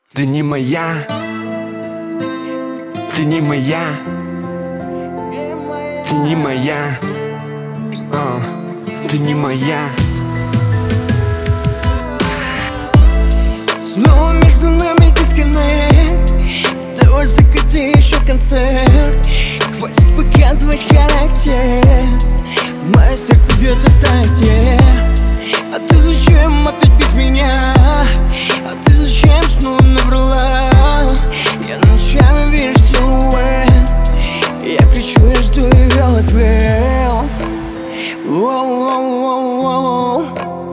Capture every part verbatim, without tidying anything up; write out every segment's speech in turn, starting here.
Ты не моя, ты не моя, ты не моя, а, ты не моя. Снова между нами дисконнект. Давай закати еще концерт. Хватит показывать характер. Мое сердце бьется в такте. А ты зачем опять без меня? А ты зачем снова наврала? Я ночами вижу силуэт. Я кричу и жду ее ответ. Воу-воу-воу-воу.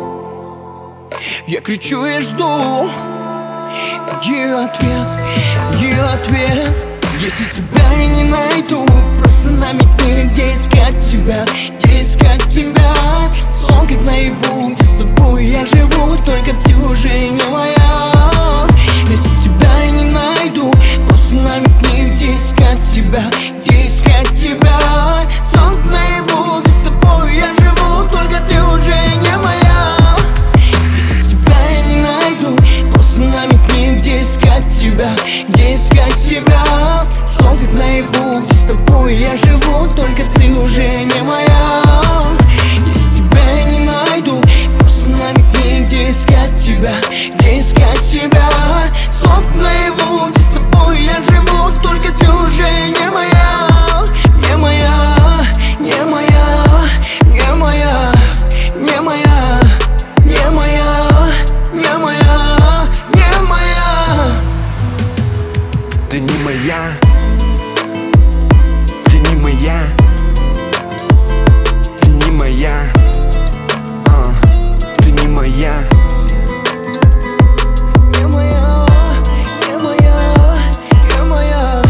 Я кричу и жду ее ответ, ее ответ. Если тебя я не найду, просто намекни, где искать тебя, где искать тебя. Сон как наяву, где с тобой я живу, только ты уже не моя. Если тебя я не найду, просто намекни, где искать тебя, где искать тебя. Сон как наяву, где с тобой я живу, только ты уже не моя. Если тебя я не найду, просто намекни, где искать тебя, где искать тебя. Сон как наяву, где с тобой я живу, только ты уже не моя. Если тебя я не найду, просто намекни, где искать тебя, где искать тебя. Сон как наяву, где с тобой я живу, только ты уже не моя. Не моя, не моя, не моя, не моя, не моя, не моя, не моя. Ты не моя, ты не моя, ты не моя, а, ты не моя. Не моя, не моя, не моя.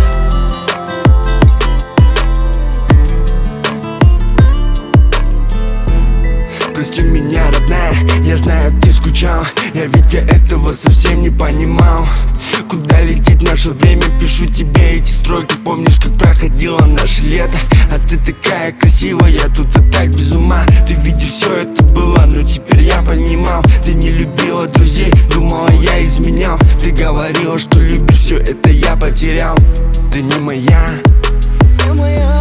Прости меня, родная, я знаю, ты скучал. Я ведь я этого совсем не понимал. Куда летит наше время, пишу тебе эти строки. Помнишь, как проходило наше лето? А ты такая красивая, тут и так без ума. Ты видишь, все это было, но теперь я понимал. Ты не любила друзей, думала, я изменял. Ты говорила, что любишь, все это я потерял. Ты не моя, Не моя.